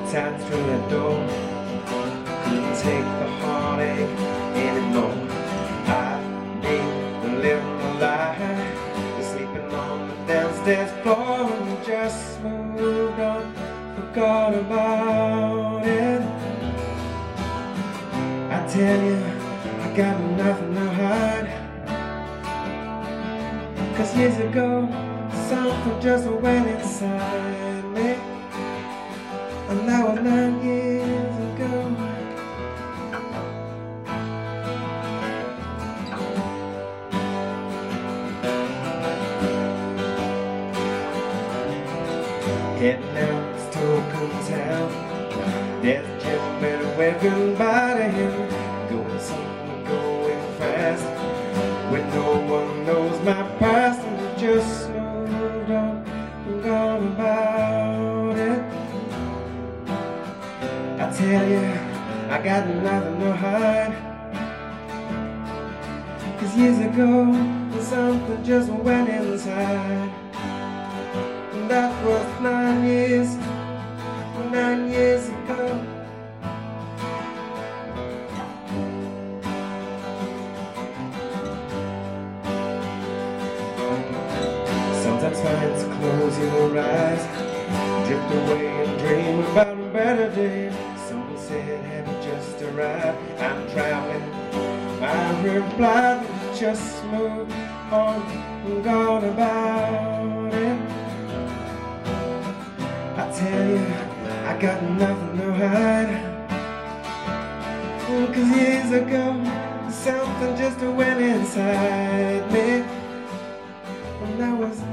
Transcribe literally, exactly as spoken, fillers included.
tied through the door. Couldn't take the heartache anymore. I need to live my life, sleeping on the downstairs floor, and just moved on, forgot about it. I tell you, I got nothing to hide, 'cause years ago something just went inside me, and that was nine years ago. Heading out to Token Town, there's a gentleman waving by to him, going something, going fast, when no one knows my past, and I just moved on, gone about it. I tell you, I got nothing to hide, 'cause years ago something just went inside. That was nine years, nine years ago. Sometimes fine to close your eyes, drift away and dream about a better day. Someone said, have you just arrived? I'm traveling. I replied, just move on, gone about it. I tell you, I got nothing to hide, 'cause years ago something just went inside me, and that was